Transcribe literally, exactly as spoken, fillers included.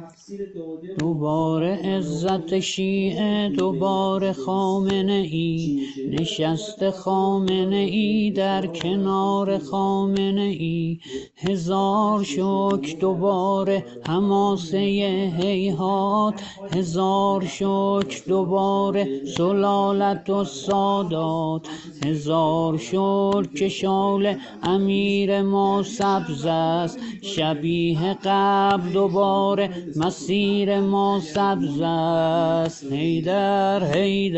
دوباره عزت شیعه، دوباره خامنه ای، نشست خامنه ای در کنار خامنه ای. هزار شکر دوباره حماسه هیهات، هزار شکر دوباره سلالت و سادات، هزار شکر که شال امیر ما سبز است، شبیه قبل دوباره مسیر ما سبز است. حیدر حیدر